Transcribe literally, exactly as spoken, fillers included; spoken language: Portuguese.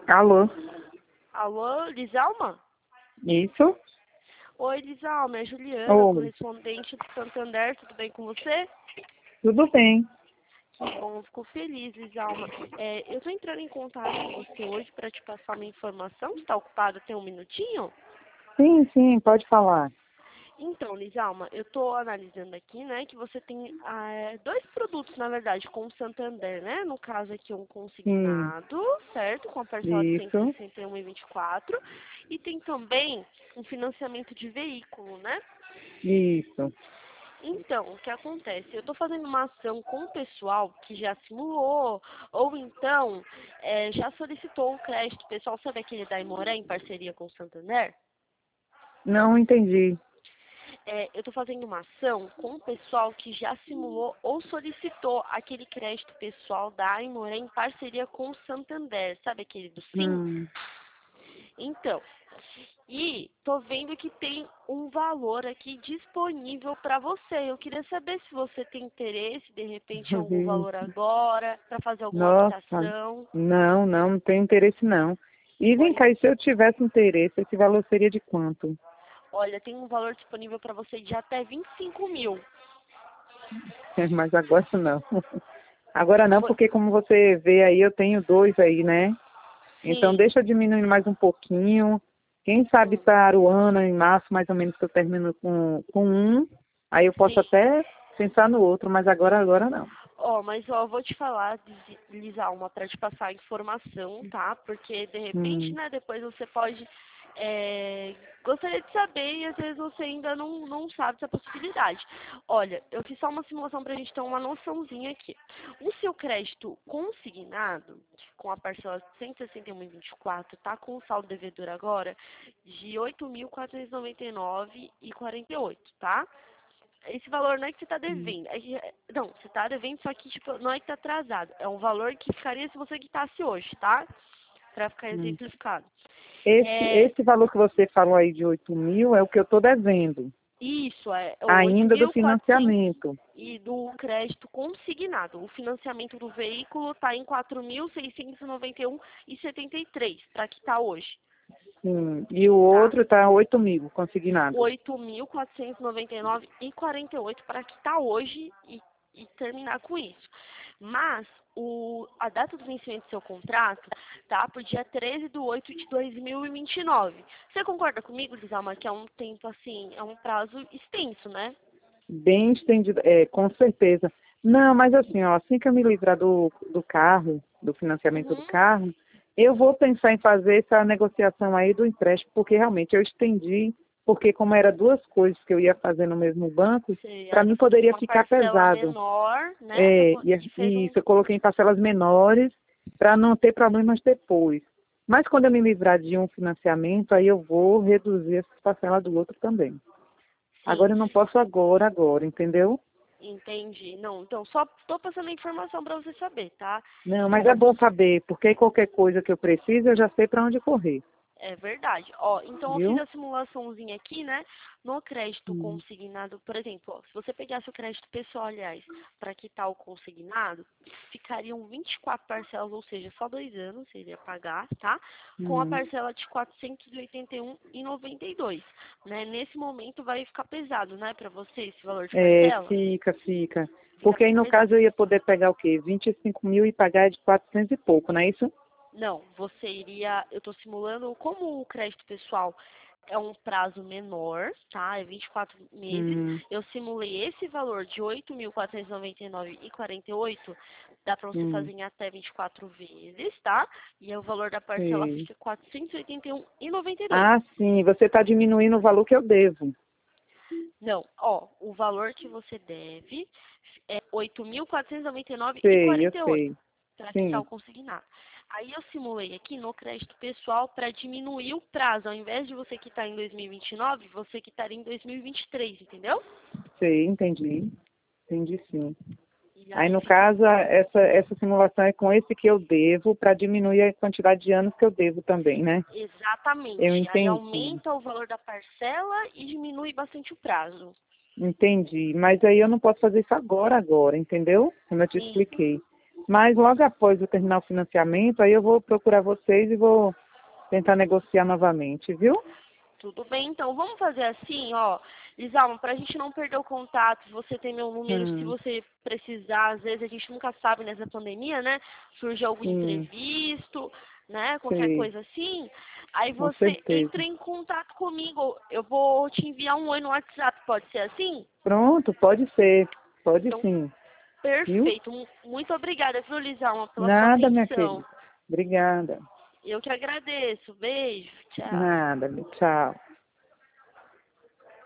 Alô? Alô, Lisalma? Isso? Oi, Lisalma, é a Juliana, Oi, correspondente do Santander, tudo bem com você? tudo bem? Que bom, fico feliz, Lisalma. É, eu estou entrando em contato com você hoje para te passar uma informação. Está ocupada? Tem um minutinho? Sim, sim, pode falar. Então, Lisalma, eu estou analisando aqui, né, que você tem ah, dois produtos, na verdade, com o Santander, né? No caso aqui, um Sim, consignado, certo? Com a parcela de cento e isso, sessenta e um e vinte e quatro. E tem também um financiamento de veículo, né? isso. Então, o que acontece? Eu estou fazendo uma ação com o pessoal que já simulou, ou então eh, já solicitou o crédito. O pessoal, sabe aquele da Imoré em parceria com o Santander? Não entendi. É, eu estou fazendo uma ação com o pessoal que já simulou ou solicitou aquele crédito pessoal da Imoré em parceria com o Santander. Sabe aquele do Sim? Hum, Então, e tô vendo que tem um valor aqui disponível para você. Eu queria saber se você tem interesse, de repente, em algum valor isso. agora, para fazer alguma Nossa, quitação. não, não, não tenho interesse não. E vem Olha, cá, e se eu tivesse interesse, esse valor seria de quanto? olha, tem um valor disponível para você de até vinte e cinco mil. Mas agora não. Agora não, Vo- porque como você vê aí, eu tenho dois aí, né? Então Sim. deixa eu diminuir mais um pouquinho. Quem sabe Hum, para o ano, em março, mais ou menos, que eu termino com, com um, aí eu posso sim. até pensar no outro, mas agora, agora não. Ó, mas ó, eu vou te falar, Liz- Lisalma, para te passar a informação, tá? Porque de repente, Hum, né, depois você pode é, gostaria de saber e às vezes você ainda não, não sabe essa possibilidade. Olha, eu fiz só uma simulação para a gente ter uma noçãozinha aqui. O seu crédito consignado, com a parcela de cento e sessenta e um e vinte e quatro, tá com o saldo devedor agora de oito mil quatrocentos e noventa e nove e quarenta e oito, tá? Esse valor não é que você está hum. devendo. É que- não, você está devendo, só que tipo, não é que está atrasado. É um valor que ficaria se você quitasse hoje, tá? Para ficar hum. exemplificado. Esse, É, esse valor que você falou aí de oito mil é o que eu estou devendo, isso, é o oito ainda do mil e quatrocentos financiamento. e do crédito consignado. O financiamento do veículo está em quatro mil seiscentos e noventa e um e setenta e três para quitar hoje, Sim. E o tá? outro está oito mil consignado. oito mil quatrocentos e noventa e nove e quarenta e oito para quitar hoje e, e terminar com isso. Mas o, a data do vencimento do seu contrato tá por dia treze de oito de dois mil e vinte e nove. Você concorda comigo, Lisalma, que é um tempo assim, é um prazo extenso, né? Bem estendido, é, com certeza. Não, mas assim, ó, assim que eu me livrar do, do carro, do financiamento do Uhum. carro, eu vou pensar em fazer essa negociação aí do empréstimo, porque realmente eu estendi, porque como era duas coisas que eu ia fazer no mesmo banco, Você para aí mim você fez poderia uma ficar parcela pesado. menor, né? Pra É, po- e, e fez e um. isso eu coloquei em parcelas menores para não ter problemas depois. Mas quando eu me livrar de um financiamento, aí eu vou reduzir essas parcelas do outro também. Sim, Agora eu não posso agora, agora, entendeu? entendi. Não, então só tô passando a informação para você saber, tá? Não, mas é Então, bom saber, porque aí qualquer coisa que eu precise, eu já sei para onde correr, é verdade. Ó, então eu fiz viu? a simulaçãozinha aqui, né? No crédito Hum, consignado, por exemplo, ó, se você pegasse o crédito pessoal, aliás, para quitar o consignado, ficariam vinte e quatro parcelas, ou seja, só dois anos você iria pagar, tá? Com a hum. parcela de quatrocentos e oitenta e um e noventa e dois, né? Nesse momento vai ficar pesado, né, para você esse valor de É, parcela? fica, fica. Fica Porque aí bem no pesado. caso eu ia poder pegar o quê? vinte e cinco mil e pagar de quatrocentos e pouco, não é isso? Não, você iria. Eu estou simulando como o crédito pessoal é um prazo menor, tá? É vinte e quatro meses. Hum, Eu simulei esse valor de oito mil quatrocentos e noventa e nove e quarenta e oito, dá para você hum, fazer em até vinte e quatro vezes, tá? E aí o valor da parcela sei. fica quatrocentos e oitenta e um e noventa e dois. Ah, sim, você está diminuindo o valor que eu devo. Não, ó, o valor que você deve é oito mil quatrocentos e noventa e nove e Sei, eu quarenta e oito sei. para quitar o Sim. consignado. Aí eu simulei aqui no crédito pessoal para diminuir o prazo. Ao invés de você quitar em dois mil e vinte e nove, você quitaria em dois mil e vinte e três, entendeu? Sei, entendi. Entendi sim. E Aí, aí no fica caso, a- essa, essa simulação é com esse que eu devo, para diminuir a quantidade de anos que eu devo também, né? Eu exatamente. Aí entendi. aumenta o valor da parcela e diminui bastante o prazo. Entendi. Mas aí eu não posso fazer isso agora, agora, entendeu? Como eu te Sim. expliquei. Mas logo após eu terminar o financiamento, aí eu vou procurar vocês e vou tentar negociar novamente, viu? Tudo bem, então vamos fazer assim, ó, Lisalma, pra gente não perder o contato, você tem meu número, se Hum, você precisar, às vezes a gente nunca sabe nessa pandemia, né? Surge algum sim, imprevisto, né? Qualquer sei, coisa assim. Aí com você entra certeza. em contato comigo. Eu vou te enviar um oi no WhatsApp, pode ser assim? Pronto, pode ser, pode Então, sim, viu? perfeito. Mu- Muito obrigada, viu, Lisalma, pela sua Nada, minha atenção. querida. Obrigada. Eu que agradeço. Beijo, tchau. Nada, tchau.